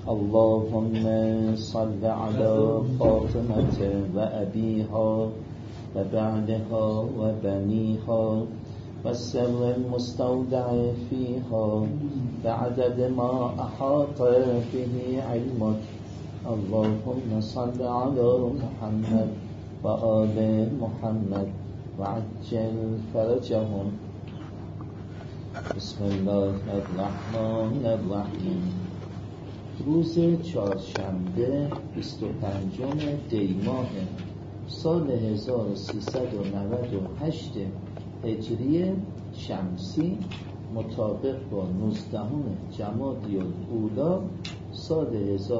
اللهم صل على فاطمة وأبيها وبعدها وبنيها والسر المستودع فيها بعدد ما أحاط به علمك. اللهم صل على محمد وآل محمد وعجل فرجهم. بسم الله الرحمن الرحیم. روز چهارشنبه 25 دی ماه سال 1398 هجری شمسی مطابق با 19 جمادی الاولی سال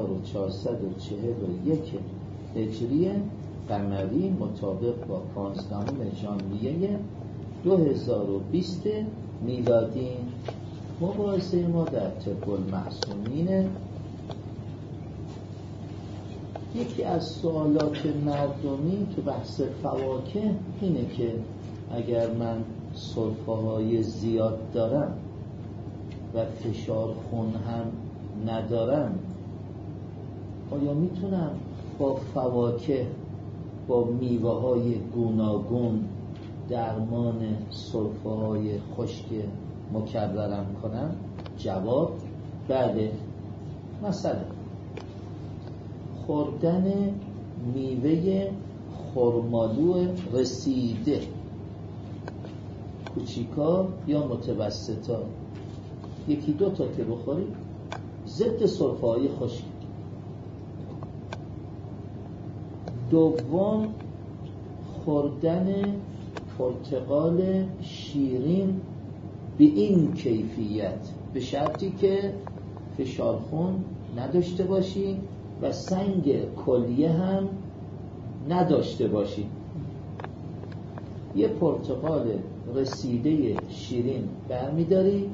1441 هجری قمری مطابق با 15 ژانویه 2020 میلادی. مباحثه ما در طب المحسونین. یکی از سوالات مردمی تو بحث فواکه اینه که اگر من سرفه‌های زیاد دارم و فشار خون هم ندارم، آیا میتونم با فواکه با میوه‌های گوناگون درمان سرفه‌های خشک مکررم کنم؟ جواب بله. مثلا خوردن میوه خرمالو رسیده، کوچیکا یا متوسطا، یکی دو تا که بخوری ضد سرفه‌های خشک. دوم خوردن پرتقال شیرین به این کیفیت، به شرطی که فشار خون نداشته باشی و سنگ کلیه هم نداشته باشی. یه پرتقال رسیده شیرین برمیداری،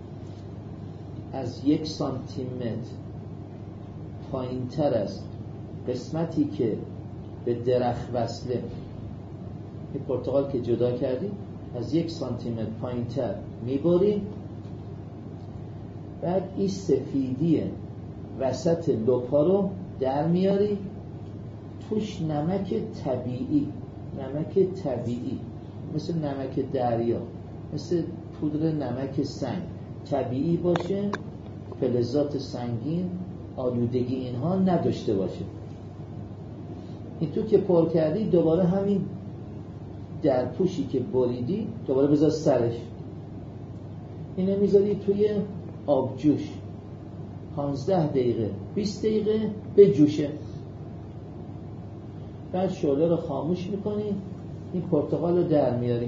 از 1 سانتیمتر پایین تر از قسمتی که به درخت وصله، این پرتقال که جدا کردی از 1 سانتیمتر پایین تر میبری، بعد این سفیدی وسط لپا رو در میاری، توش نمک طبیعی مثل نمک دریا، مثل پودر نمک سنگ طبیعی باشه، فلزات سنگین آلودگی اینها نداشته باشه. این تو که پر کردی دوباره همین در پوشی که بریدی دوباره بذار سرش، اینو میذاری توی آبجوش 15 دقیقه 20 دقیقه بجوشه. بعد شعله رو خاموش میکنی، این پرتقال رو در میاری،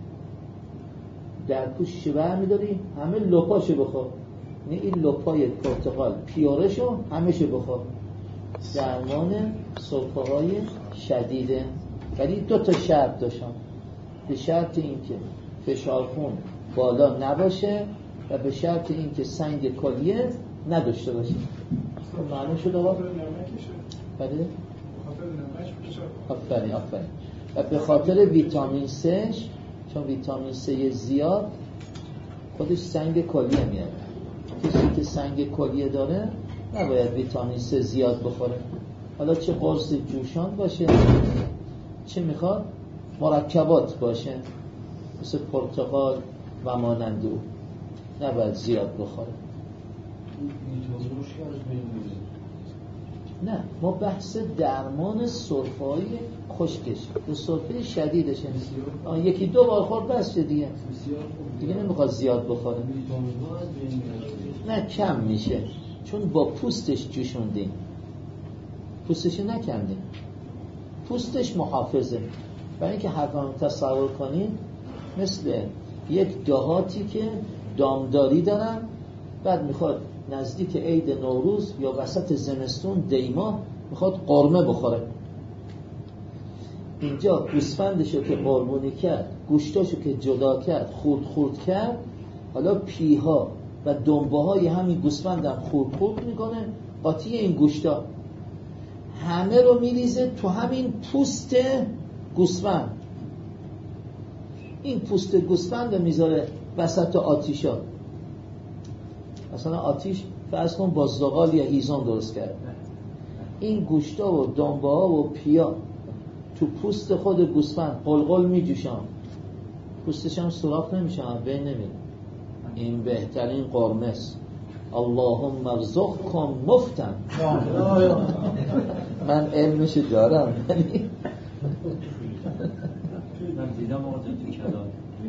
در پوشش برمیداری، همه لپاشو بخور، این لپای پرتقال پیورشو همه‌شو بخور. درمان سرفه‌های شدیده. ولی 2 تا شرط داشتم، به شرط اینکه فشار خون بالا نباشه و به شرط اینکه سنگ کلیه نداشته باشه. معلوم شد آقا؟ بله؟ آفرین. و به خاطر ویتامین C، چون ویتامین C زیاد خودش سنگ کلیه میاره. کسی که سنگ کلیه داره نباید ویتامین C زیاد بخوره. حالا چه قرص جوشان باشه، چه میخواد مرکبات باشه مثل پرتقال و مانند او، نباید زیاد بخوره. نه، ما بحث درمان سرفه‌های خشکش، به سرفه شدیدش، یکی 2 بار خورد بس دیگه نمیخواد زیاد بخوره. نه کم میشه، چون با پوستش جوشوندیم، پوستش نکندیم، پوستش محافظه. برای اینکه حتما تصور کنید مثل یک دهاتی که دامداری دارن، بعد میخواد نزدیک عید نوروز یا وسط زمستون دیما میخواد قرمه بخوره. اینجا گوسفندشو که قربونی کرد، گوشتاشو که جدا کرد، خورد کرد، حالا پیها و دنبه های همین گوسفند هم خورد میکنه، قاطی این گوشتا همه رو میریزه تو همین پوست گوسفند. این پوست گوسفند رو میذاره وسط آتیشا. مثلا آتیش فرض کن با زغال یا هیزم درست کرد. این گوشتا و دنبه ها و پیا تو پوست خود گوسفند قلقل میجوشن، پوستش هم سوراخ نمیشه، بین نمیره. این بهترین قرمز. اللهم ارزقکم مفتن. من علمش دارم. من دیدم آقا تو کلام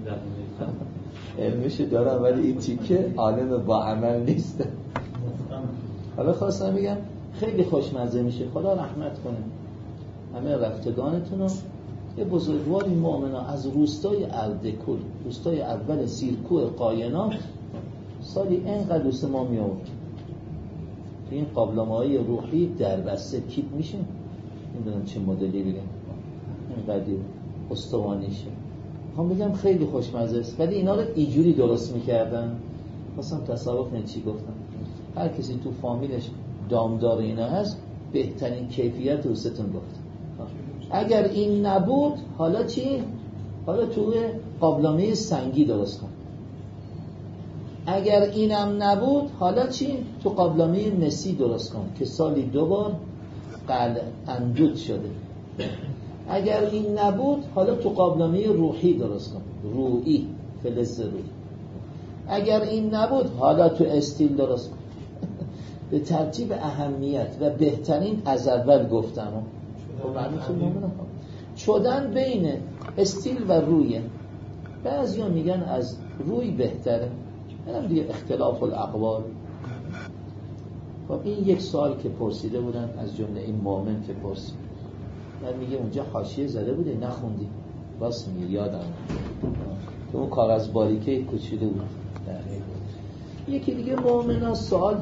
علمش دارم ولی این تیکه عالم با عمل نیست. حالا خواستم بگم خیلی خوشمزه میشه. خدا رحمت کنه همه رفتگانتون رو. یه بزرگواری مؤمنا از روستای اردکل، روستای اول سیرکوه قاینات، سالی اینقدر دوست ما می آورد. این قابلمه‌های روحی در بسته کیپ میشه، نمیدونم چه مدلی بگم، اینقدر استوانیشه. هم بگم خیلی خوشمزه است، ولی اینا رو اینجوری درست میکردن. خواستم تصور کنید چی گفتم. هر کسی تو فامیلش دامدار اینا هست، بهترین کیفیت رو ستون گفت. اگر این نبود حالا چی؟ حالا توی قابلمه سنگی درست کن. اگر اینم نبود حالا چی؟ تو قابلمه مسی درست کن که سالی 2 بار اندود شده. اگر این نبود حالا تو قابلمه روحی درست کن، روحی، فلز روحی. اگر این نبود حالا تو استیل درست کن. به ترتیب اهمیت و بهترین از اول گفتم. شدن بین استیل و رویه. بعضیا میگن از روی بهتره، منم دیگه اختلاف الاقوال. خب این یک سوال که پرسیده بودن از جمله این مؤمن که پرسید، من میگه اونجا حاشیه زده بوده نخوندی، باز میگه یادم که اون کاغذ باریکه کوچیده بود. یکی دیگه مؤمنا سوال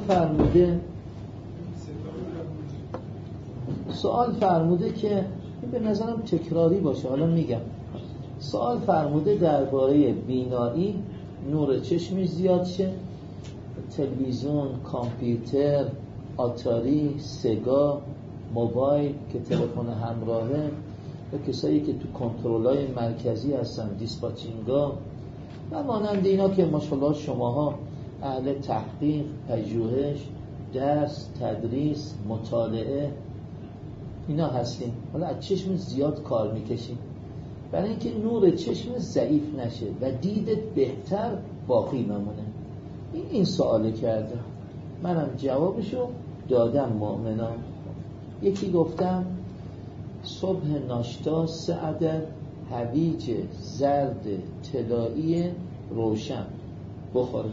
فرموده که به نظرم تکراری باشه، حالا میگم. سوال فرموده درباره بینایی، نور چشمش زیاد شه، تلویزیون، کامپیوتر، آتاری، سگا، موبایل که تلفن همراهه و کسایی که تو کنترل‌های مرکزی هستن، دیسپاتچینگا و مانند اینا که ماشاءالله شماها اهل تحقیق، پژوهش، درس، تدریس، مطالعه اینا هستیم. حالا از چشم زیاد کار میکشیم برای اینکه نور چشم ضعیف نشه و دیدت بهتر باقی بمونه. این سواله کرده، منم جوابشو دادم. مؤمنان یکی گفتم صبح ناشتا 3 عدد هویج زرد طلایی روشن بخوره.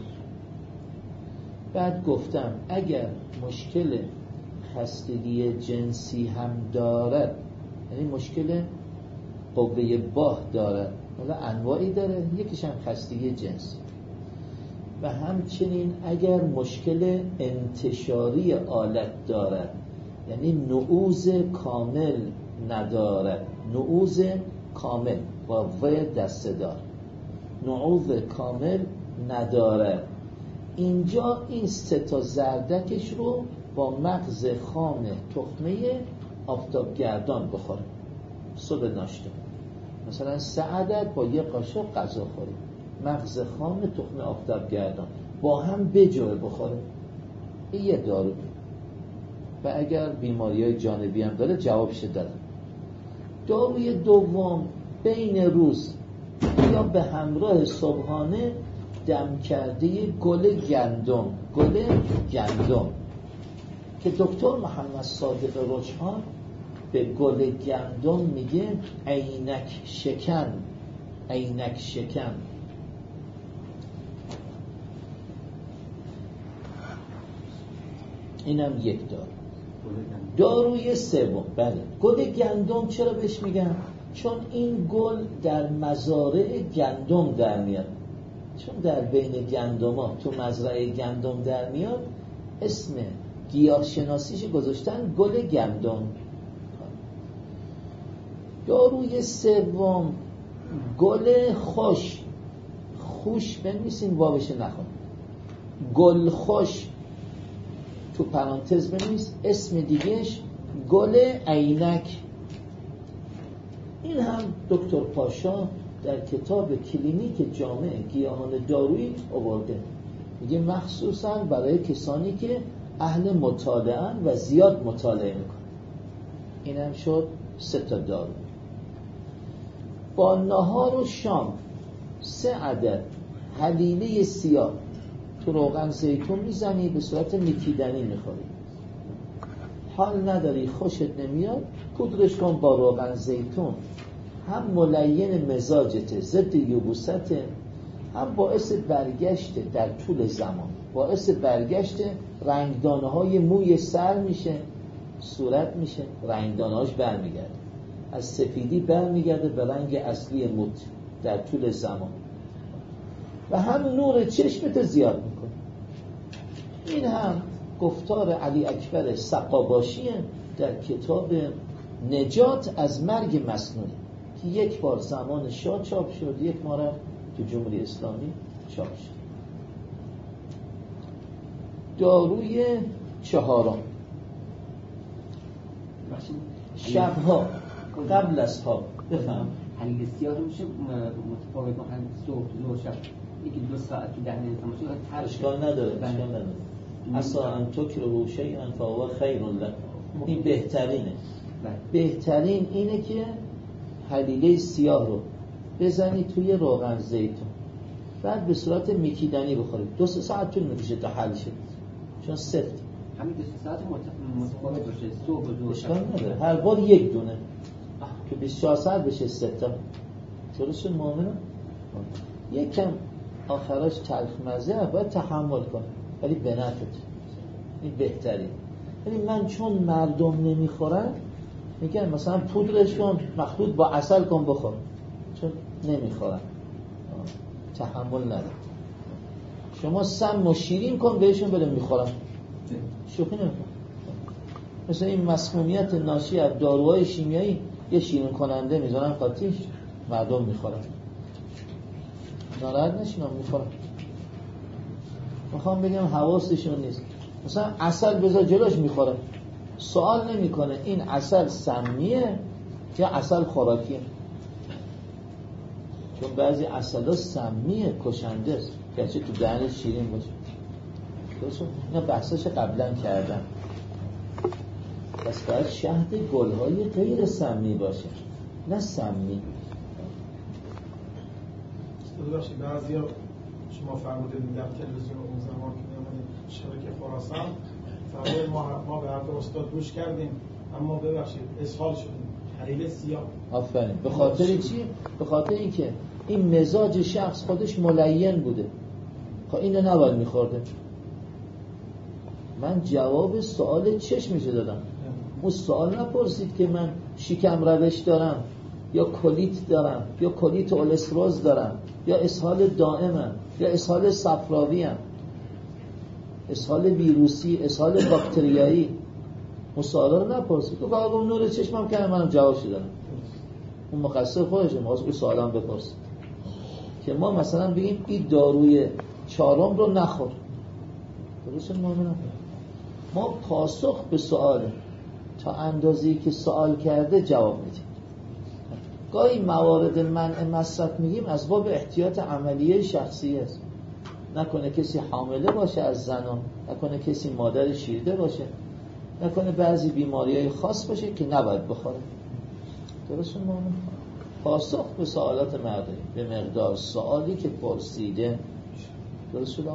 بعد گفتم اگر مشکل خستگی جنسی هم دارد، یعنی مشکل قوه باه دارد، حالا انواعی داره، یکیش هم خستگی جنسی، و همچنین اگر مشکل انتشاری آلت دارد، یعنی نعوذ کامل ندارد، نعوذ کامل با و دسته دار، نعوذ کامل ندارد، اینجا این 3 زردکش رو با مغز خام تخمه آفتابگردان بخوره صبح ناشتا. مثلا 3 عدد با 1 قاشق غذا خوری، مغز خام تخمه آفتابگردان با هم بجوره بخوره. این یه دارو. و اگر بیماری‌های جانبی هم داره جوابش داره. داروی دوم بین روز یا به همراه صبحانه دم کرده گل گندم که دکتر محمد صادق رجحان به گل گندم میگه عینک شکن. اینم یک داروی سوم. بله، گل گندم چرا بهش میگن؟ چون این گل در مزارع گندم در میاد، چون در بین گندما تو مزرعه گندم در میاد، اسم گیاه شناسیش گذاشتن گل گندم. داروی سوم گل خوش بنویسین، واوش نخون، گل خوش تو پرانتز بنویس، اسم دیگهش گل عینک. این هم دکتر پاشا در کتاب کلینیک جامع گیاهان دارویی آورده. میگه مخصوصا برای کسانی که اهل مطالعه و زیاد مطالعه میکنن. اینم شد 3 دارو. با نهار و شام 3 عدد حلیله سیاه تو روغن زیتون میزنی، به صورت میکیدنی میخوری. حال نداری، خوشت نمیاد، پودرش کن با روغن زیتون. هم ملین مزاجته، ضد یبوسته، هم باعث برگشت در طول زمان، باعث برگشت رنگدانه های موی سر میشه، صورت میشه، رنگدانه هاش برمیگرده، از سفیدی برمیگرده به رنگ اصلی موت در طول زمان، و هم نور چشمت زیاد میکنه. این هم گفتار علی اکبر سقاباشیه در کتاب نجات از مرگ مصنوعی که 1 بار زمان شاه چاپ شد، 1 بار تو جمهوری اسلامی چاپ شد. داروی 4 شبها قبل از خواب. بفهم حلیله سیاه رو میشه متفاوت با هم صبح شب 1-2 ساعت تو دهن انسان باشه، اشکال نداره. اصلا ان تکرهوا شیئا فهو خیر لکم. این بهترینه. بهترین اینه که حلیله سیاه رو بزنی توی روغن زیتون، بعد به صورت میکیدنی بخورید. 2-3 ساعت طول میکشه تا حل شه، چون سفت. همین 2 ساعت متفاوت باشه، صبح و ظهر. اشکال نداره، هر بار 1 دونه که 24 ساعت بشه 3 تا. درست مؤمنم؟ یکم آخرش تلخ مزه باید تحمل کنه، ولی به نفعت. این بهترین. ولی من چون مردم نمیخورن میگن مثلا پودرش کن مخلوط با عسل کن بخور، چون نمیخورن، تحمل نداره. شما سم و شیرین کن بهشون بده میخورن، شوخی نمیکنن. مثلا این مسمومیت ناشی از داروهای شیمیایی یه شیرین کننده میذارن قاطیش، مردم میخورن، ناراحت نشین، میخورن. میخوام بگم حواسشون نیست. مثلا عسل بذار جلوش میخوره، سوال نمیکنه این عسل سمیه یا عسل خوراکیه، چون بعضی عسلا سمیه، کشنده است، گرچه تو دهنش شیرین باشه. درسته؟ اینا بحثش قبلا کردم. پس باید شهد گلهای غیر سمی باشه، نه سمی. ببخشید بعضیا شما فرمودید در تلویزیون اون زمان که می‌آمدید شبکه خراسان، فرمودید ما به حرف استاد گوش کردیم اما ببخشید اسهال شدیم. حلیله سیاه. آفرین. به خاطر چی؟ به خاطر اینکه این مزاج شخص خودش ملین بوده، خب اینو نباید می‌خورده. من جواب سوال چشمشو دادم. اون سوال نپرسید که من شکم روش دارم یا کلیت دارم یا کلیت اولستروز دارم یا اسهال دائمم یا اسهال صفراویم، اسهال ویروسی، اسهال باکتریایی. اون سوالا رو نپرسید. تو فقط اون نور چشمم که منم جوابش دادم. اون مقصر خودشه، ما از اون سوالا هم بپرسید که ما مثلا بگیم این داروی 4 رو نخور. درسته مؤمنم؟ ما پاسخ به سواله تا اندازه‌ای که سوال کرده جواب میدیم. گاهی موارد منع مصرف میگیم از باب احتیاط عملیه شخصی است. نکنه کسی حامله باشه از زنان، نکنه کسی مادر شیرده باشه، نکنه بعضی بیماریهای خاص باشه که نباید بخوره. درست مؤمن؟ پاسخ به سوالات مردمی به مقدار سوالی که پرسیده. درست شد؟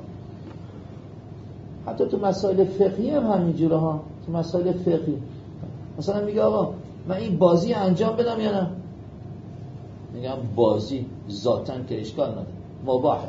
حتی تو مسائل فقهی هم همینجوره ها. تو مسائل فقهی مثلا میگه آقا من این بازی انجام بدم یا نه؟ میگم بازی ذاتاً که اشکال نداره، مباحه،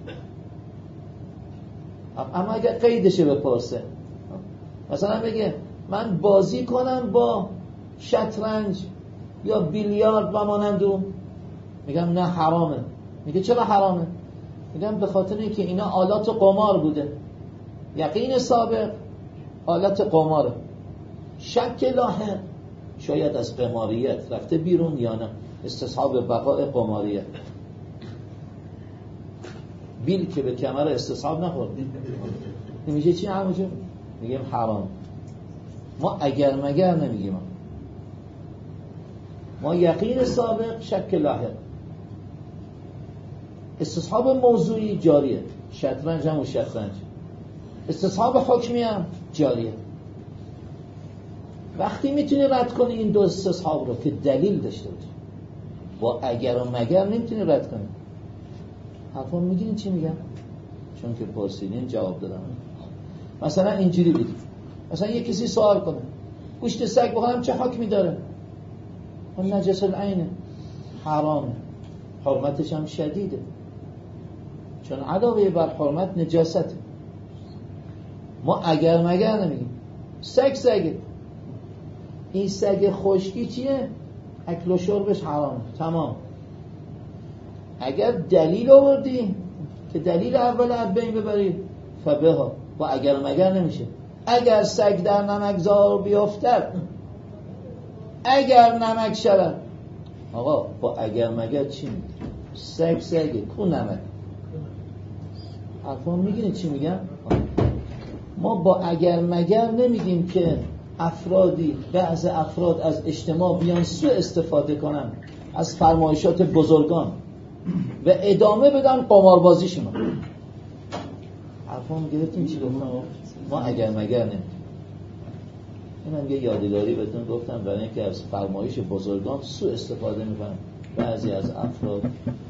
اما اگر قیدشه بپرسه. مثلا بگه من بازی کنم با شطرنج یا بیلیارد و مانند اون، میگم نه حرامه. میگه چرا حرامه؟ میگم به خاطر اینکه اینا آلات قمار بوده، یقین سابق آلات قماره، شک لاحق شاید از قماریت رفته بیرون یا نه، استصحاب بقای قماریت. بیل که به کمر استصحاب نخورد نمیشه چی همونجور میگیم حرام. ما اگر مگر نمیگیم، ما یقین سابق، شک لاحق، استصحاب موضوعی جاریه. شطرنج هم و شطرنج. استصحاب حکمی هم جاریه. وقتی میتونی رد کنی این دو استصحاب رو که دلیل داشته باشه، با اگر و مگر نمیتونی رد کنی. حرفا میگین چی میگم؟ چون که پرسیدین جواب دادم. مثلا اینجوری بگید، مثلا یک کسی سوال کنه گوشت سگ بخورم چه حکمی داره؟ اون نجس العینه، حرامه، حرمتش هم شدیده، چون علاوه بر حرمت نجاسته. ما اگر مگر نمیگیم. سگه، این سگ خشکی چیه؟ اکل و شربش حرامه، تمام. اگر دلیل آوردی که دلیل اول از بین ببری فبها، با اگر مگر نمیشه. اگر سگ در نمکزار بیفتد، اگر نمک شود، آقا با اگر مگر چی میگه؟ سگه کو نمک. حرفا میگینه چی میگم؟ ما با اگر مگر نمیگیم که بعض افراد از اجتماع بیان سوء استفاده کنن از فرمایشات بزرگان و ادامه بدن قماربازیشون. حرفا میگیرتیم چی گفتم؟ ما اگر مگر نمیگیم. اینم یه یادگاری بهتون گفتم برای اینکه از فرمایش بزرگان سوء استفاده میکنن بعضی از افراد.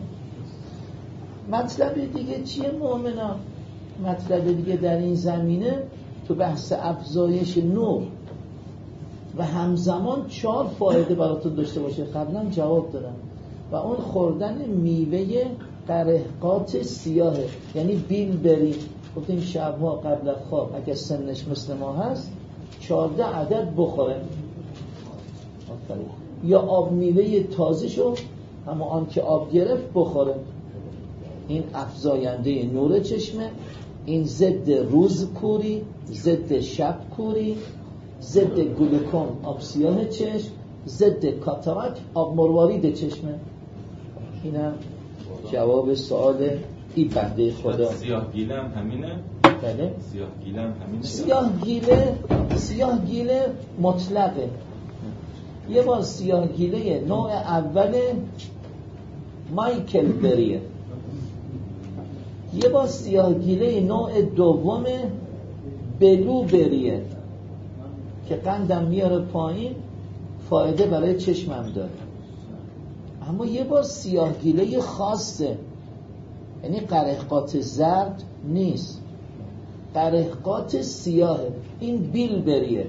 مطلب دیگه چیه مؤمنان؟ مطلب دیگه در این زمینه تو بحث افزایش نور و همزمان 4 فایده براتون داشته باشه. قبلا جواب دادم و اون خوردن میوه قرهقات سیاهه، یعنی بیل بری. گفتیم شبها قبل خواب اگه سنش مثل ما هست 14 عدد بخوره، یا آب میوه تازه شو اما آن که آب گرفت بخوره. این افزاینده نور چشمه، این ضد روز کوری، ضد شب کوری، ضد گلوکوم آب سیاه چشم، ضد کاتاراک آب مروارید چشمه. اینم جواب سوال این بنده خدا. سیاهگیله هم همینه؟ بله؟ سیاهگیله هم همینه؟ سیاهگیله مطلقه. یه بار سیاهگیله نوع اول مایکل بریه، یه بار سیاهگیله نوع دوم بلو بریه که قندم میاره پایین، فایده برای چشمم داره. اما یه بار سیاهگیله خاصه، یعنی قرهقات زرد نیست، قرهقات سیاهه. این بیل بریه.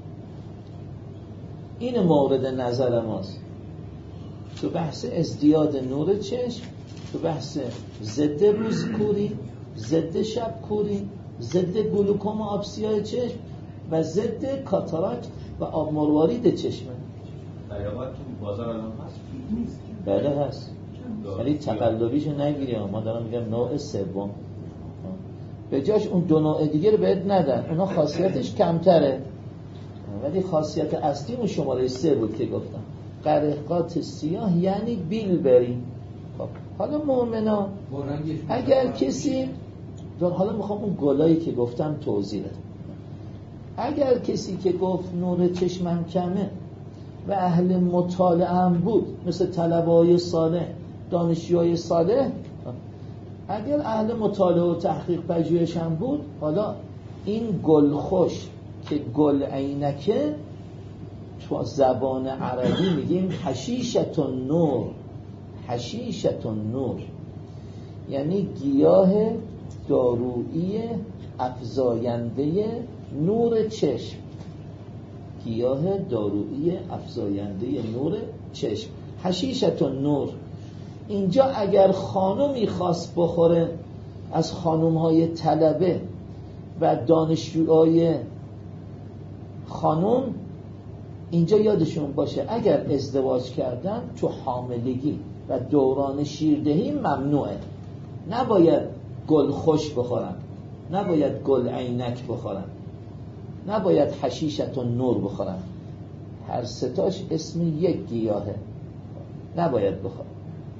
این مورد نظر ماست تو بحث ازدیاد نور چشم، تو بحث ضد روز کوری، ضد شب کوری، ضد گلوکوم آب سیاه چشم و ضد کاتاراکت و آب مروارید چشمه. قرهقات تو بازار الان هست؟ نیست. بله هست، ولی تقلبیشو نگیریم. ما دارم میگم نوع سوم، به جاش اون 2 نوع دیگه رو بهت ندن، اونا خاصیتش کمتره، ولی خاصیت اصلی اون شماره 3 بود که گفتم، قرهقات سیاه یعنی بیل بری. خب حالا مؤمنا اگر کسی، حالا میخوام اون گلایی که گفتم توضیح بدم. اگر کسی که گفت نور چشمم کمه و اهل مطالعه هم بود، مثل طلبه‌های صالح، دانشجوهای صالح، اگر اهل مطالعه و تحقیق پژوهش هم بود، حالا این گل خوش که گل عینکه تو زبان عربی میگیم حشیشت النور. حشیشت النور یعنی گیاه دارویی افزاینده نور چشم. گیاه دارویی افزاینده نور چشم، حشیشت النور. اینجا اگر خانومی خواست بخوره از خانومهای طلبه و دانشجوهای خانوم، اینجا یادشون باشه اگر ازدواج کردن تو حاملگی و دوران شیردهی ممنوعه. نباید گل خوش بخورن، نباید گل عینک بخورن، نباید حشیشت و نور بخورن. هر ستاش اسم یک گیاهه، نباید بخورن.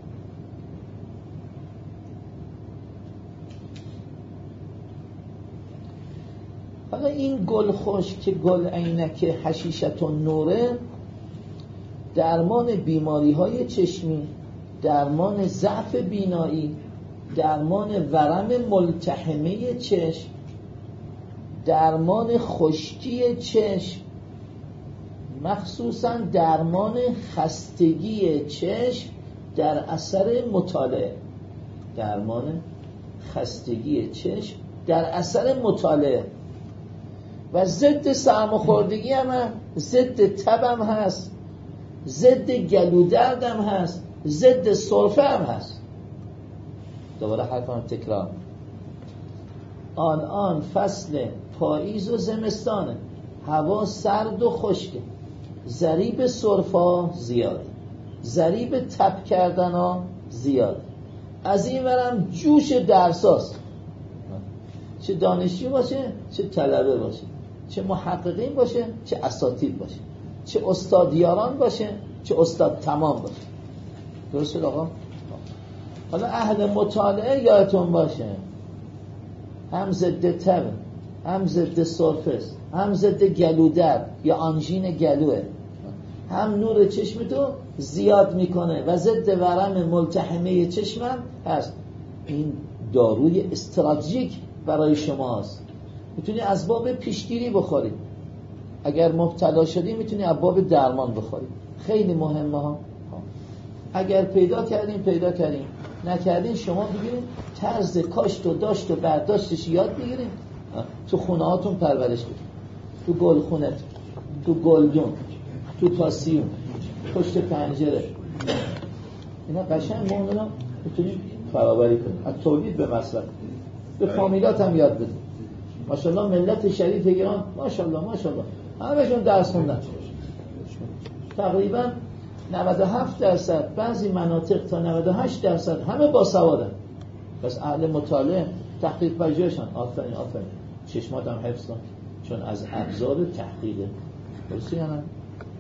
حالا این گل خوش که گل عینک حشیشت و نوره، درمان بیماری های چشمی، درمان ضعف بینایی، درمان ورم ملتحمه چشم، درمان خشکی چشم، مخصوصا درمان خستگی چشم در اثر مطالعه. درمان خستگی چشم در اثر مطالعه و ضد سرماخوردگی هم هست، ضد تب هم هست، ضد گلودرد هم هست، ضد سرفه هم هست. دوباره حرفم تکرار. آن فصل پاییز و زمستانه، هوا سرد و خشکه، ضریب سرفا زیاده، ضریب تب کردن ها زیاده. از این ورم جوش درساست، چه دانشجو باشه چه طلبه باشه، چه محققین باشه چه اساتید باشه، چه استادیاران باشه چه استاد تمام باشه. درست شد آقا؟ حالا اهل مطالعه یادتون باشه هم ضد تب، هم ضد سرفه، هم ضد گلودرد یا آنژین گلوه، هم نور چشمتو زیاد میکنه و ضد ورم ملتحمه چشمم هست. این داروی استراتژیک برای شماست. میتونی از باب پیشگیری بخورید، اگر مبتلا شدی میتونی از باب درمان بخورید. خیلی مهمه ها. اگر پیدا کردین نکردین شما بگیرید طرز کاشت و داشت و برداشتش یاد بگیرید، تو خونه هاتون پرورش بدید، تو گلخونه، تو گلدون، تو پاسیون، پشت پنجره. اینا قشنگ موندنا میتونید فرآوری کنید، از تولید به مصرف. به فامیلات هم یاد بدید. ماشاءالله ملت شریف ایران ماشاءالله همه‌شون درس خوندن. تقریبا 97%، بعضی مناطق تا 98% همه باسوادن. بس اهل مطالعه، تحقیق پژوهشن. آفرین چشمات هم حفظ کن، چون از ابزار تحقیقه. درسته یا نه؟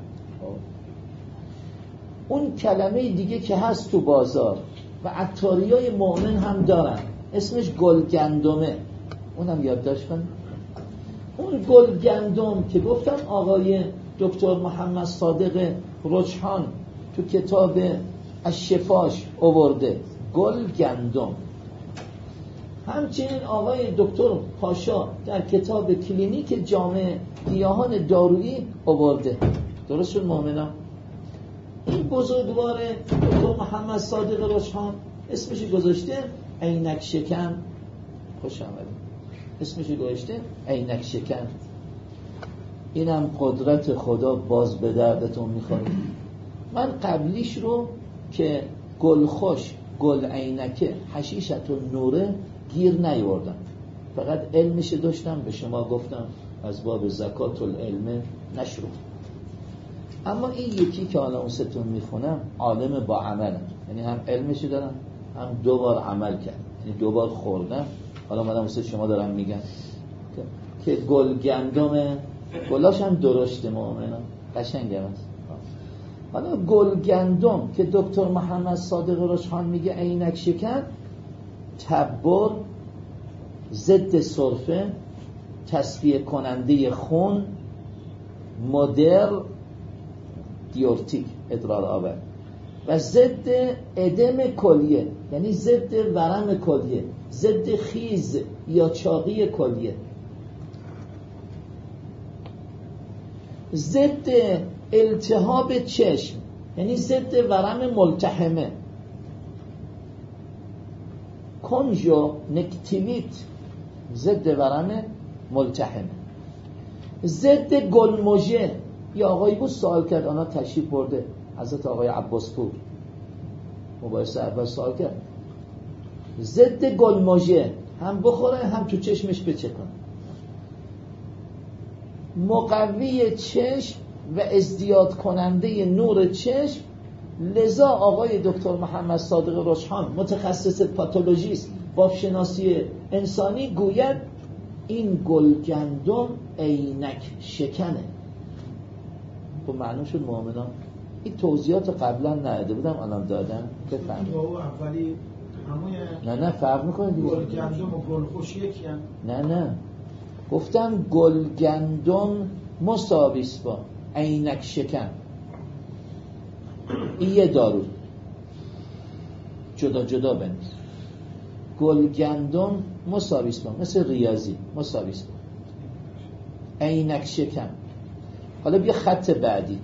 اون کلمه دیگه که هست تو بازار و عطاریای مؤمن هم دارن، اسمش گل گندمه، اونم یادداشت کن. اون گل گندم که گفتم آقای دکتر محمد صادق رجحان تو کتاب الشفاش آورده، گل گندم. همچنین آقای دکتر پاشا در کتاب کلینیک جامع گیاهان دارویی آورده. درست شد مؤمنان؟ این بزرگوار دکتر محمد صادق رجحان اسمش گذاشته عینک شکن. خوش آمدید. اسمش گذاشته عینک شکن. اینم قدرت خدا باز به دردتون میخوره. من قبلیش رو که گل خوش، گل عینکه، حشیشت و نوره گیر نیوردم، فقط علمش داشتم، به شما گفتم از باب زکات العلم نشرو. اما این یکی که حالا اون ستون میخونم عالم با عملم، یعنی هم علمش دارم هم 2 بار عمل کرد، یعنی 2 بار خوردم. حالا مدام اون شما دارم میگم که گل گندم، گلاش هم درشته مؤمنان، قشنگه است. حالا گل گندم که دکتر محمد صادق رجحان میگه عینک شکن، تبر، ضد سرفه، تصفیه کننده خون، مدر، دیورتیک، ادرار آور، و ضد ادم کلیه، یعنی ضد ورم کلیه، ضد خیز یا چاقی کلیه، ضد التهاب چشم، یعنی ضد ورم ملتحمه، کنژونکتیویت، ضد ورم ملتحمه، ضد گلمژه. یا آقایی بود سوال کرد، آنها تشریف برده حضرت آقای عباس پور، مباحثه اول سوال کرد، ضد گلمژه هم بخوره هم تو چشمش بچکن، مقوی چشم و ازدیاد کننده نور چشم. لذا آقای دکتر محمد صادق رجحان متخصص پاتولوژیست، بافشناسی انسانی، گوید این گلگندم عینک شکنه. خب معلوم شد مؤمنان. این توضیحات قبلا نداده بودم الان دادم، بفهمید. اولی نه فرق میکنه دیگه. گلگندم و گلخوش یکی هم. نه گفتم گلگندم مساویس با عینک شکن. این یه دارو، جدا جدا بنویس. گل گندم مساوی است با، مثل ریاضی مساوی است با. عینک شکن. حالا بیا خط بعدی.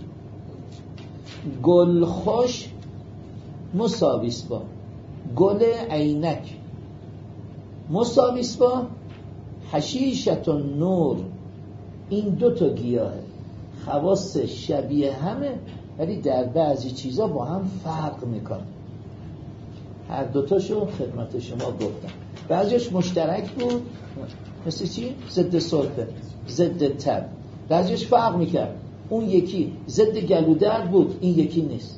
گل خوش مساوی است با گل عینک مساوی است با حشیشت نور. این دو تا گیاه خواص شبیه همه ولی در بعضی چیزا با هم فرق میکنه. هر دوتاشو خدمت شما گفتم. بعضیش مشترک بود، مثل چی؟ ضد سلطه، ضد تب. بعضیش فرق میکرد، اون یکی ضد گلودرد بود، این یکی نیست.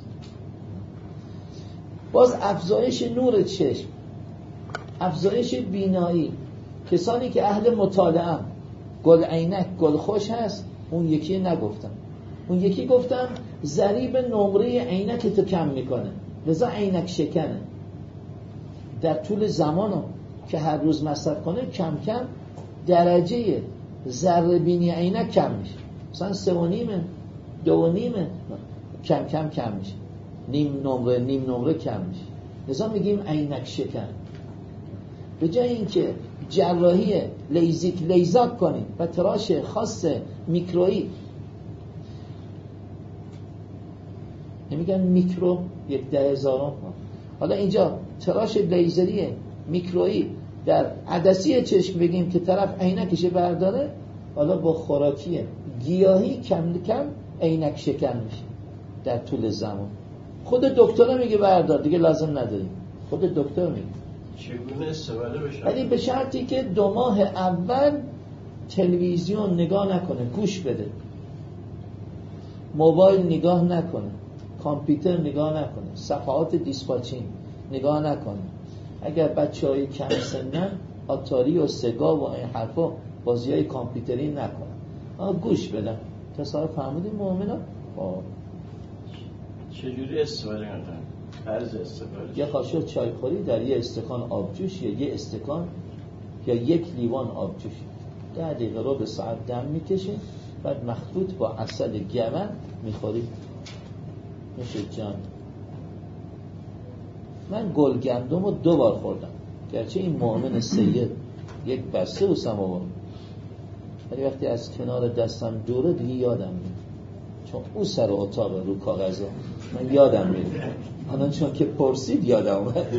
باز افزایش نور چشم، افزایش بینایی. کسانی که اهل مطالعه، گل عینک گل خوش هست، اون یکی نگفتم. اون یکی گفتم ضریب نمره عینک تو کم میکنه، لذا عینک شکنه. در طول زمانو که هر روز مصرف کنه کم کم درجه ذره بینی عینک کم میشه. مثلا 3.5 2.5 کم کم کم میشه، نیم نمره کم میشه. لذا میگیم عینک شکن. به جای اینکه جراحی لیزیک لیزاک کنیم و تراش خاص میکرویی، نمیگن میکرو 1/10,000، حالا اینجا تراش لیزری میکرویی در عدسی چشم بگیم که طرف عینکش برداره، حالا با خوراکی گیاهی کم کم عینک شکن میشه در طول زمان. خود دکتر میگه بردار، دیگه لازم نداریم. خود دکتر میگه چگونه استفاده بشه، ولی به شرطی که 2 ماه اول تلویزیون نگاه نکنه، گوش بده، موبایل نگاه نکنه، کامپیوتر نگاه نکنه، صفحات دیسپاچین نگاه نکنه. اگر بچه‌های کم سنن آتاری و سگا و این حرفا بازی‌های کامپیوتری نکنن، گوش بدن. تصور فرمودین مؤمنا؟ چجوری استفاده کنن؟ طرز استفاده. یه قاشق چایخوری در یه استکان آبجوش یا یه استکان یا 1 لیوان آبجوش 10 دقیقه رو به ساعت دم میکشه، بعد مخلوط با عسل گمن میخوری. میشه جان. من گل گندم رو 2 بار خوردم، گرچه این مؤمن سید 1 بسته بسم آورد، ولی وقتی از کنار دستم دوره دیگه یادم میاد، چون او سر اتاق رو کاغذه من یادم میاد. الان چون که پرسید یادم اومد.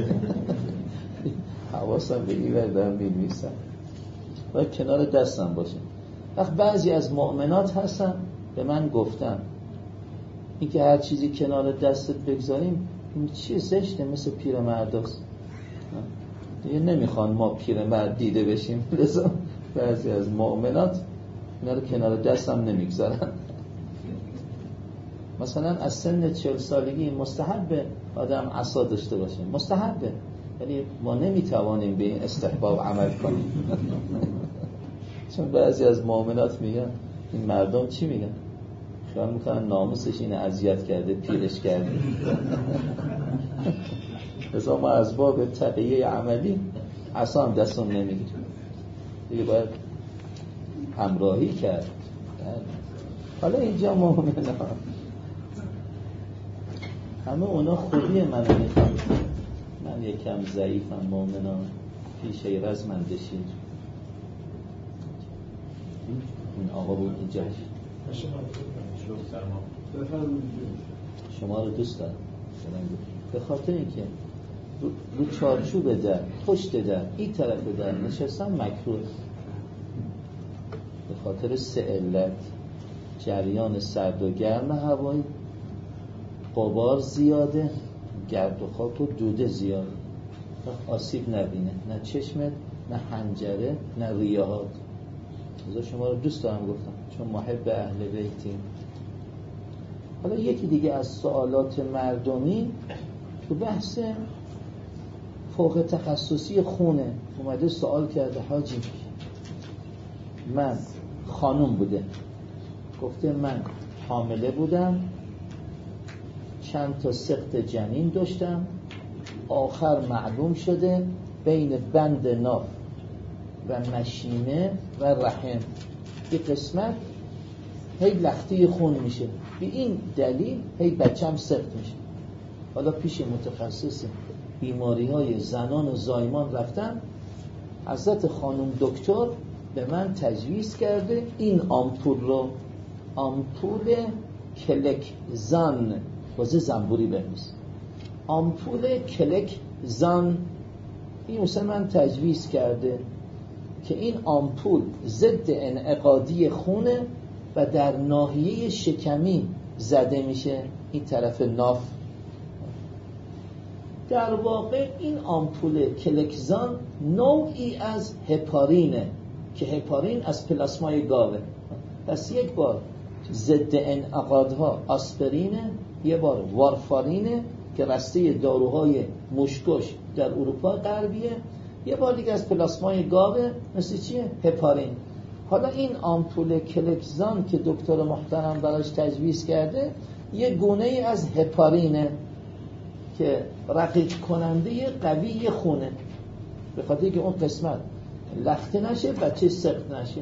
حواسم به این دارم می‌نویسم، باید کنار دستم باشه. وقت بعضی از مؤمنات هستن به من گفتن این که هر چیزی کنار دستت بگذاریم این چیه، زشته، مثل پیرمرداست، دیگه نمیخوان ما پیرمرد دیده بشیم، لذا بعضی از مؤمنات اینا رو کنار دستم نمیگذارن. مثلا از سن 40 سالگی مستحبه آدم عصا داشته باشه، مستحبه، ولی ما نمیتوانیم به این استحباب عمل کنیم. چون بعضی از مؤمنات میگن این مردم چی میگن؟ خیال میکنن ناموسش اینو اذیت کرده، پیرش کرده. لذا ما از باب تقیه عملی عصا هم دستون نمیگیریم، دیگه باید همراهی کرد. حالا اینجا مؤمنان همه اونا خوبی منو میخوان، من یکم ضعیفم مؤمنان، پیشه رزمندشین. این آقا بود اینجا، شما رو دوست دارم به خاطر اینکه رو چارچوب در، پشت در، این طرف در نشستم مکروه، به خاطر 3 علت: جریان سرد و گرم هوایی، غبار زیاده، گرد و خاک و دوده زیاده، آسیب نبینه نه چشمت نه حنجره نه ریاهات. از شما رو دوست دارم گفتم چون محب اهل بیتیم. حالا یکی دیگه از سوالات مردمی تو بحث فوق تخصصی خونه اومده سوال کرده: حاجی من خانوم بوده، گفته من حامله بودم، چند تا سقط جنین داشتم، آخر معلوم شده بین بند ناف و مشینه و رحم یه قسمت هی لختی خون میشه، به این دلیل هی بچم سقط میشه. حالا پیش متخصص بیماری های زنان و زایمان رفتم، حضرت خانم دکتر به من تجویز کرده این آمپول رو، آمپول کلکزان، واسه زنبوری بنویس، آمپول کلکزان، این واسه من تجویز کرده که این آمپول ضد انعقادی خونه و در ناحیه شکمی زده میشه، این طرف ناف. در واقع این آمپول کلکزان نوعی از هپارینه که هپارین از پلاسمای گاوه. پس یک بار ضد انعقادها آسپرینه، یه بار وارفارینه که رسته داروهای مشکش در اروپا غربیه، یه بار دیگه از پلاسمای گاوه مثل چیه؟ هپارین. حالا این آمپول کلکزان که دکتر محترم براش تجویز کرده یه گونه ای از هپارینه که رقیق کننده قوی خونه، به خاطر که اون قسمت لخته نشه، بچه سخت نشه.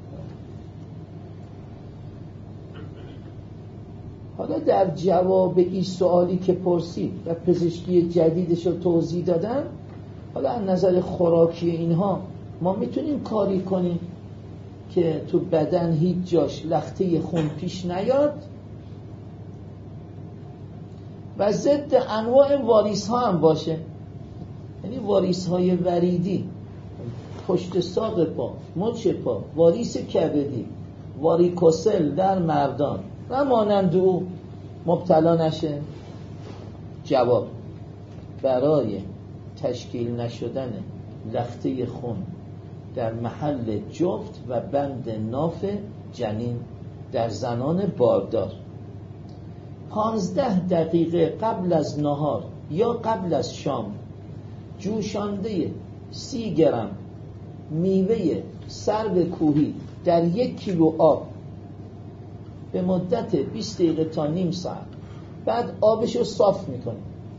حالا در جواب این سوالی که پرسید و پزشکی جدیدش رو توضیح دادن، حالا از نظر خوراکی اینها ما میتونیم کاری کنیم که تو بدن هیچ جاش لخته خون پیش نیاد و ضد انواع واریس ها هم باشه، یعنی واریس های وریدی، پشت ساق پا، مچ پا، واریس کبدی، واریکوسل در مردان و مانند او مبتلا نشه. جواب: برای تشکیل نشدن لخته خون در محل جفت و بند ناف جنین در زنان باردار 15 دقیقه قبل از نهار یا قبل از شام جوشانده 30 گرم میوه سرب کوهی در 1 کیلو آب به مدت 20 دقیقه تا نیم ساعت، بعد آبشو صاف میکنیم.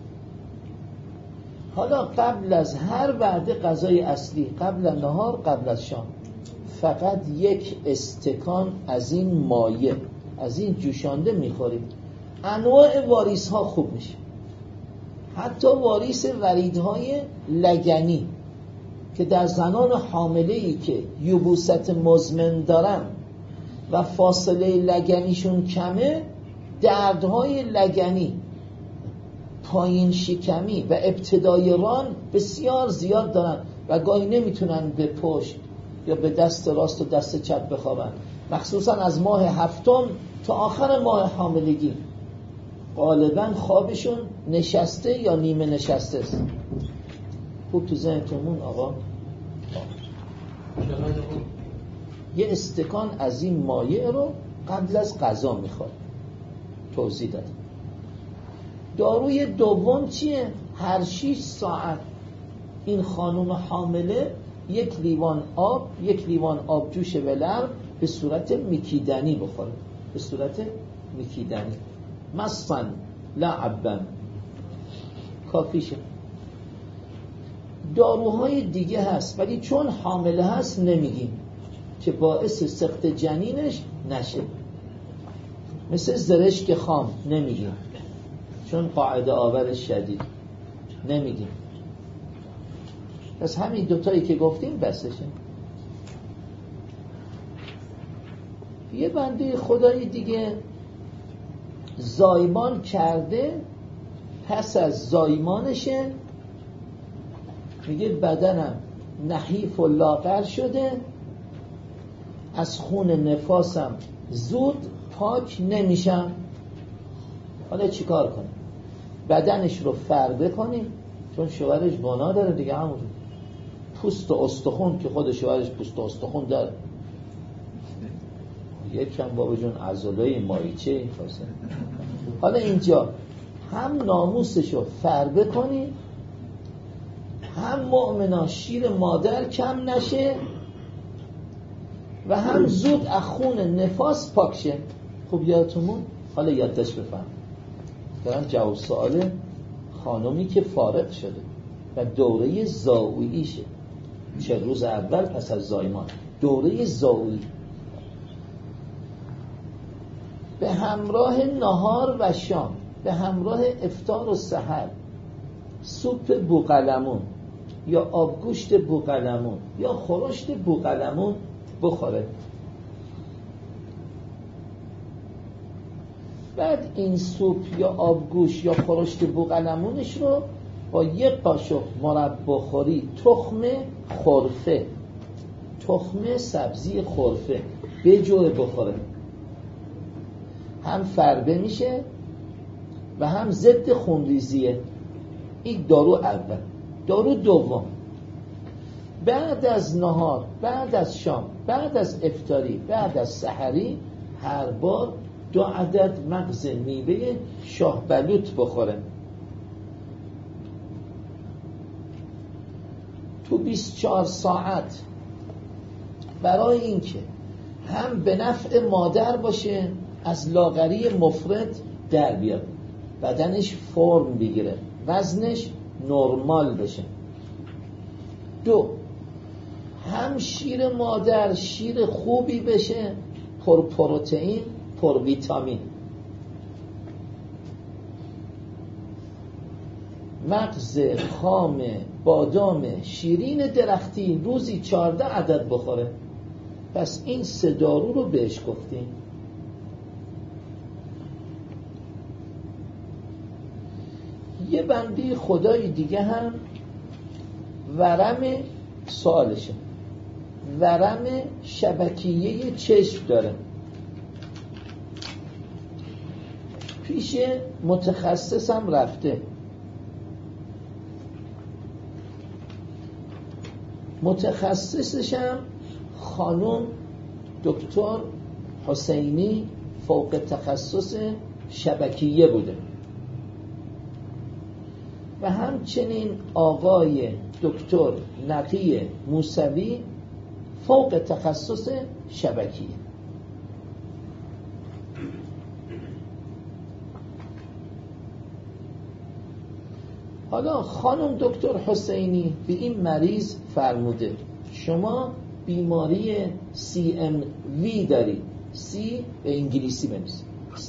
حالا قبل از هر وعده غذای اصلی، قبل از نهار، قبل از شام، فقط 1 استکان از این مایع، از این جوشانده میخوریم. انواع واریس ها خوب میشه، حتی واریس وریدهای لگنی که در زنان حامله‌ای که یبوست مزمن دارن و فاصله لگنیشون کمه، دردهای لگنی، پایین شکمی و ابتدای ران بسیار زیاد دارن و گاهی نمیتونن به پشت یا به دست راست و دست چپ بخوابن، مخصوصا از ماه 7 تا آخر ماه حاملگی غالبا خوابشون نشسته یا نیمه نشسته است. خوب تو ذهنتون آقا، یه استکان از این مایع رو قبل از غذا میخواد. توضیح دادم. داروی دوم چیه؟ هر 6 ساعت این خانم حامله 1 لیوان آب، 1 لیوان آب جوش ولرم به صورت میکیدنی بخوره، به صورت میکیدنی، مصفا لعبا، کافیشه. داروهای دیگه هست ولی چون حامله هست نمیگیم که باعث سقط جنینش نشه، مثل زرشک خام نمیگیم چون قاعده آورش شدید، نمیگیم. پس همین دوتایی که گفتیم بسشه. یه بنده خدای دیگه زایمان کرده، پس از زایمانشه میگه بدنم نحیف و لاغر شده، از خون نفاسم زود پاک نمیشم. حالا چیکار کنیم؟ بدنش رو فربه کنیم، چون شوهرش گناه داره دیگه، همون پوست و استخون که خود شوهرش پوست و استخون داره، یکم بابا جون عضله مایچه این فاسه. حالا اینجا هم ناموسش رو فربه کنیم، هم مؤمنا شیر مادر کم نشه و هم زود از خون نفاس پاک شه. خوب یادتون؟ حالا یادداشت بفهم. دارم جواب سوال خانمی که فارغ شده و دوره زاوییشه، 40 روز اول پس از زایمان، دوره زاویی، به همراه نهار و شام، به همراه افطار و سحر سوپ بوقلمون یا آبگوشت بوقلمون یا خورشت بوقلمون بخوره. بعد این سوپ یا آبگوشت یا خورشت بوقلمونش رو با یک قاشق مرباخوری تخم خرفه، تخم سبزی خرفه بجوه بخوره. هم فربه میشه و هم ضد خونریزیه. این دارو اول. دارو دوم، بعد از نهار، بعد از شام، بعد از افطاری، بعد از سحری هر بار 2 عدد مغز میوه شاه بلوط بخوره. تو 24 ساعت برای اینکه هم به نفع مادر باشه، از لاغری مفرط در بیاد، بدنش فرم بگیره، وزنش نرمال بشه. 2 هم شیر مادر شیر خوبی بشه، پر پروتئین، پر ویتامین. مغز خام بادام شیرین درختی روزی 14 عدد بخوره. پس این 3 دارو رو بهش گفتیم. یه بنده خدای دیگه هم ورم سوالشه، ورم شبکیه چشم داره. پیش متخصصم رفته. متخصصشم خانم دکتر حسینی فوق تخصص شبکیه بوده و همچنین آقای دکتر نقی موسوی فوق تخصص شبکیه. حالا خانم دکتر حسینی به این مریض فرموده شما بیماری CMV دارید. C به انگلیسی بنویسید،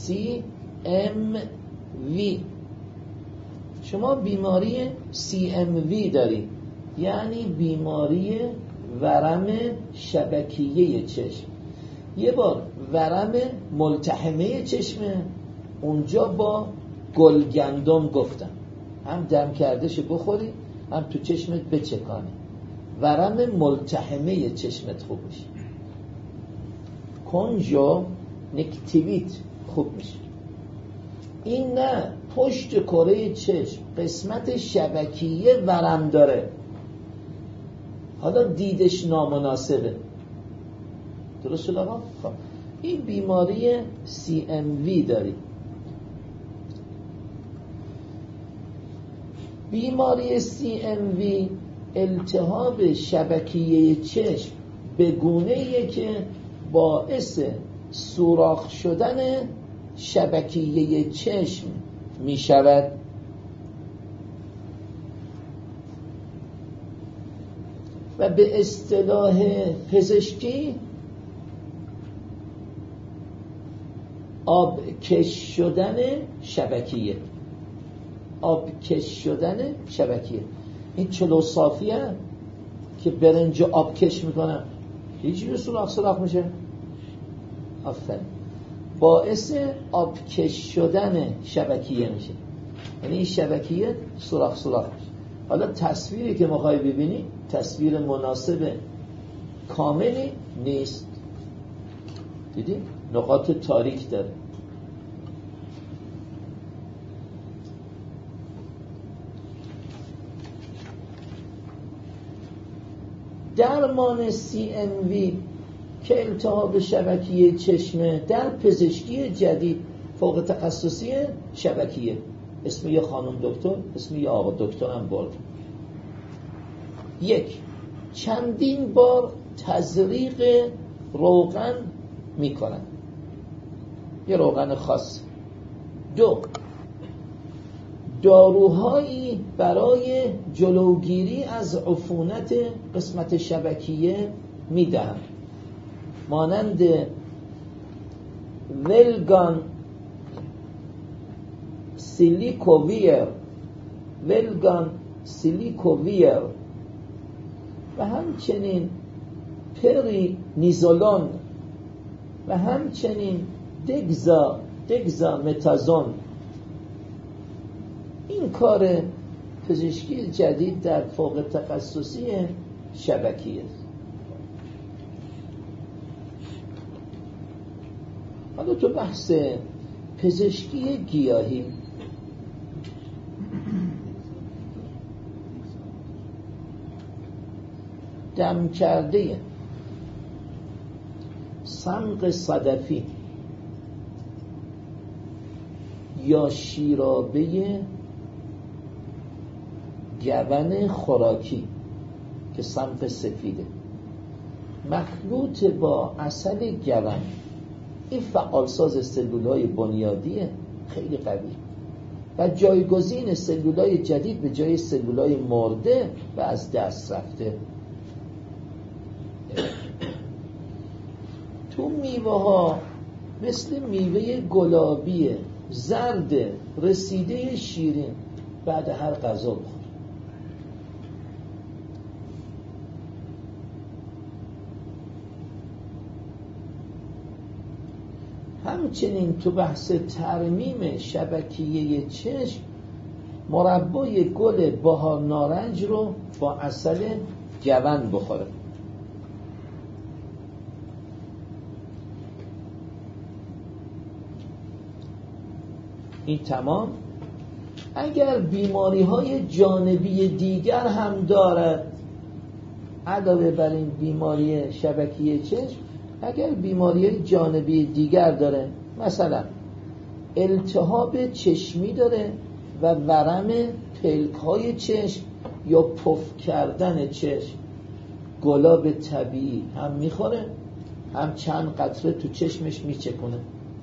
CMV. شما بیماری CMV دارید، یعنی بیماری ورم شبکیه چشم. یه بار ورم ملتحمه چشمه، اونجا با گلگندم گفتم هم دم کردش بخوری هم تو چشمت بچکانی، ورم ملتحمه چشمت خوب میشه. کنجکتیویت خوب میشه. این نه، پشت کره چشم قسمت شبکیه ورم داره، حالا دیدش نامناسبه. درست شد آقا؟ خب این بیماری CMV داری. بیماری CMV التهاب شبکیه چشم به گونه‌ایه که باعث سوراخ شدن شبکیه چشم می شود. و به اصطلاح پزشکی آبکش شدن شبکیه. آبکش شدن شبکیه. این چلو صافیه که برنج آبکش میکنن هیچی سوراخ میشه. آفرین. باعث آبکش شدن شبکیه میشه، یعنی این شبکیه سوراخ میشه. حالا تصویری که میخوای ببینی تصویر مناسب کاملی نیست. دیدی؟ نقاط تاریک داره. درمان CMV که التهاب شبکیه چشمه در پزشکی جدید فوق تخصصی شبکیه، اسم یه خانم دکتر، اسم یه آقا دکتر هم برد. 1 چندین بار تزریق روغن میکنن، یه روغن خاص. 2 داروهایی برای جلوگیری از عفونت قسمت شبکیه میدهن، مانند ولگان، سیلیکوویر ولگان سیلیکوویر و همچنین پری نیزولون و همچنین دگزا متازون. این کار پزشکی جدید در فوق تخصصی شبکی است. حالا تو بحث پزشکی گیاهی دم کرده صمغ صدفی یا شیرابه گون خوراکی که صمغ سفیده مخلوط با عسل گون، این فعالساز سلولای بنیادیه خیلی قوی و جایگزین سلولای جدید به جای سلولای مرده و از دست رفته. تو میوه ها مثل میوه گلابی زرد رسیده شیرین بعد هر غذا بخور. همچنین تو بحث ترمیم شبکیه چشم مربای گل بهار نارنج رو با عسل گون بخوره. این تمام. اگر بیماری های جانبی دیگر هم دارد علاوه بر این بیماری شبکیه چشم، اگر بیماری جانبی دیگر داره، مثلا التهاب چشمی داره و ورم پلک های چشم یا پف کردن چشم، گلاب طبیعی هم میخوره هم چند قطره تو چشمش میچکونه.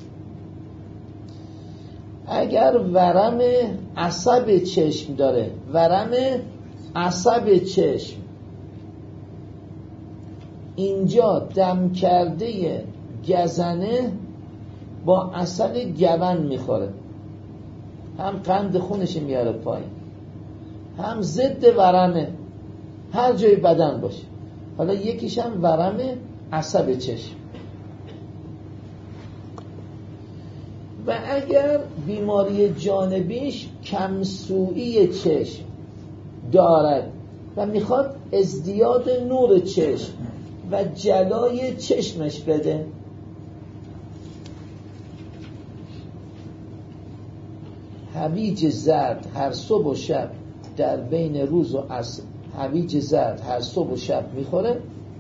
اگر ورم عصب چشم داره، ورم عصب چشم، اینجا دم کرده گزنه با عسل گون میخوره، هم قند خونش میاره پایین، هم ضد ورمه هر جای بدن باشه. حالا یکیش هم ورم عصب چشم. و اگر بیماری جانبیش کمسویی چشم دارد و میخواد ازدیاد نور چشم و جلای چشمش بده، هویج زرد هر صبح و شب در بین روز و عصر، هویج زرد هر صبح و شب میخوره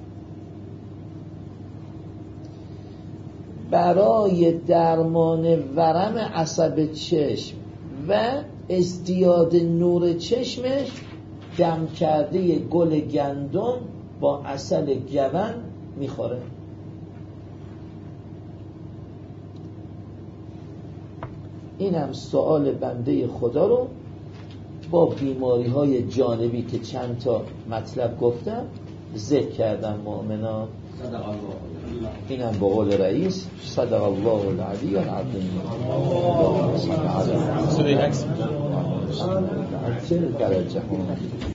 برای درمان ورم عصب چشم و ازدیاد نور چشمش. دم کرده گل گندم با عسل گون میخوره. اینم سوال بنده خدا رو با بیماری های جانبی که چند تا مطلب گفتم ذکر کردم. مؤمنان اینم به قول رئیس صدق الله العلی العظیم. چه درجه